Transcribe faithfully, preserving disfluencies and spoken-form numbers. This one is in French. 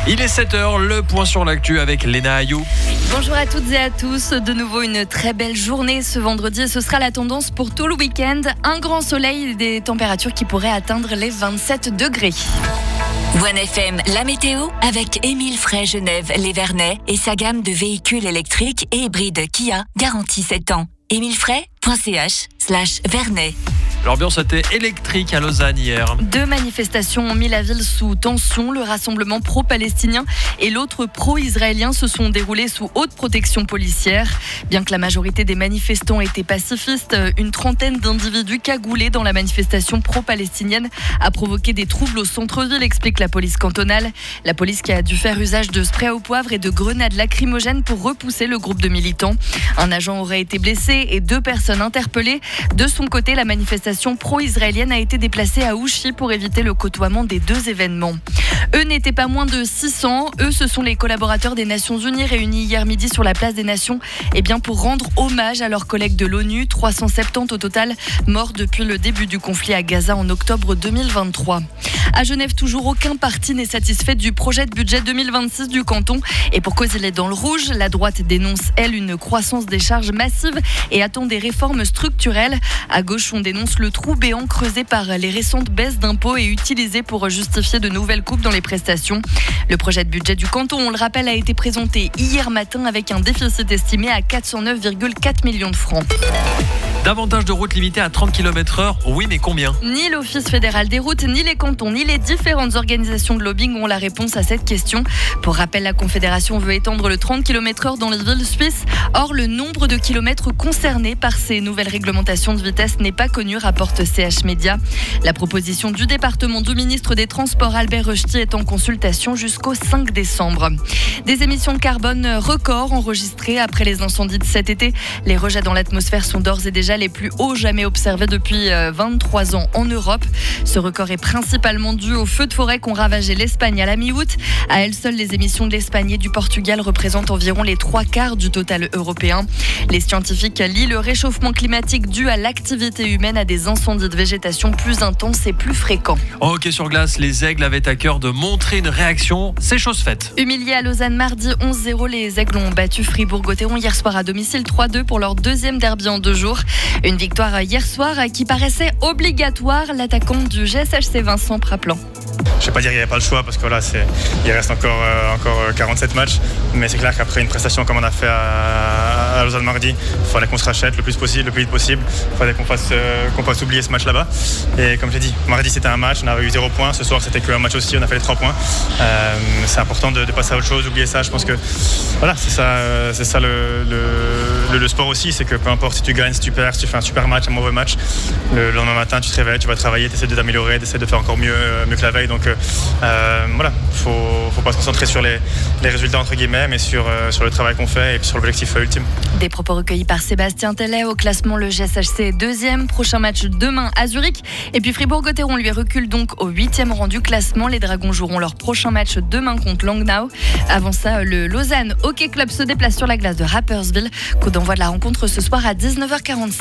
Il est sept heures, le point sur l'actu avec Léna Ayou. Bonjour à toutes et à tous. De nouveau une très belle journée ce vendredi. Ce sera la tendance pour tout le week-end. Un grand soleil et des températures qui pourraient atteindre les vingt-sept degrés. One F M, la météo avec Émile Frey Genève, les Vernets et sa gamme de véhicules électriques et hybrides Kia, garantie sept ans. émile frey point c h slash Vernet. L'ambiance était électrique à Lausanne hier. Deux manifestations ont mis la ville sous tension. Le rassemblement pro-palestinien et l'autre pro-israélien se sont déroulés sous haute protection policière. Bien que la majorité des manifestants étaient pacifistes, une trentaine d'individus cagoulés dans la manifestation pro-palestinienne a provoqué des troubles au centre-ville, explique la police cantonale. La police qui a dû faire usage de spray au poivre et de grenades lacrymogènes pour repousser le groupe de militants. Un agent aurait été blessé et deux personnes interpellées. De son côté, la manifestation pro-israélienne a été déplacée à Ouchy pour éviter le côtoiement des deux événements. Eux n'étaient pas moins de six cents. Eux, ce sont les collaborateurs des Nations Unies réunis hier midi sur la place des Nations eh bien pour rendre hommage à leurs collègues de l'ONU. trois cent soixante-dix au total morts depuis le début du conflit à Gaza en octobre deux mille vingt-trois. À Genève, toujours aucun parti n'est satisfait du projet de budget deux mille vingt-six du canton. Et pour cause, il est dans le rouge. La droite dénonce, elle, une croissance des charges massive et attend des réformes structurelles. À gauche, on dénonce le trou béant creusé par les récentes baisses d'impôts et utilisé pour justifier de nouvelles coupes dans les prestations. Le projet de budget du canton, on le rappelle, a été présenté hier matin avec un déficit estimé à quatre cent neuf virgule quatre millions de francs. Davantage de routes limitées à trente kilomètres heure, oui mais combien ? Ni l'Office fédéral des routes, ni les cantons, ni les différentes organisations de lobbying ont la réponse à cette question. Pour rappel, la Confédération veut étendre le trente kilomètres heure dans les villes suisses. Or, le nombre de kilomètres concernés par ces nouvelles réglementations de vitesse n'est pas connu, rapporte C H Média. La proposition du département du ministre des Transports, Albert Rechti, est en consultation jusqu'au cinq décembre. Des émissions de carbone records enregistrées après les incendies de cet été. Les rejets dans l'atmosphère sont d'ores et déjà les plus hauts jamais observés depuis vingt-trois ans en Europe. Ce record est principalement dû aux feux de forêt qu'ont ravagé l'Espagne à la mi-août. À elles seules, les émissions de l'Espagne et du Portugal représentent environ les trois quarts du total européen. Les scientifiques lient le réchauffement climatique dû à l'activité humaine à des incendies de végétation plus intenses et plus fréquents. En hockey sur glace, les Aigles avaient à cœur de montrer une réaction. C'est chose faite. Humiliés à Lausanne mardi onze zéro, les Aigles ont battu Fribourg-Gotteron hier soir à domicile trois deux pour leur deuxième derby en deux jours. Une victoire hier soir qui paraissait obligatoire. L'attaquant du G S H C, Vincent Praplan. Je ne vais pas dire qu'il n'y avait pas le choix parce que voilà, c'est, il reste encore, euh, encore quarante-sept matchs. Mais c'est clair qu'après une prestation comme on a fait à, à Lausanne mardi, il fallait qu'on se rachète le plus possible, le plus vite possible. Il fallait qu'on fasse, euh, qu'on fasse oublier ce match là-bas. Et comme je l'ai dit, mardi c'était un match, on avait eu zéro point. Ce soir c'était qu'un match aussi, on a fait les trois points. Euh, c'est important de, de passer à autre chose, d'oublier ça. Je pense que voilà, c'est ça, c'est ça le, le, le, le sport aussi. C'est que peu importe si tu gagnes, si tu perds, si tu fais un super match, un mauvais match, le lendemain matin tu te réveilles, tu vas travailler, tu essaies de t'améliorer, tu essaies de faire encore mieux, mieux que la veille. Donc euh, voilà, faut, faut pas se concentrer sur les, les résultats entre guillemets, mais sur, euh, sur le travail qu'on fait et puis sur l'objectif euh, ultime. Des propos recueillis par Sébastien Tellet. Au classement, le G S H C est deuxième. Prochain match demain à Zurich. Et puis Fribourg-Gotteron lui recule donc au huitième rang du classement. Les Dragons joueront leur prochain match demain contre Langnau. Avant ça, le Lausanne Hockey Club se déplace sur la glace de Rapperswil. Coup d'envoi de la rencontre ce soir à dix-neuf heures quarante-cinq.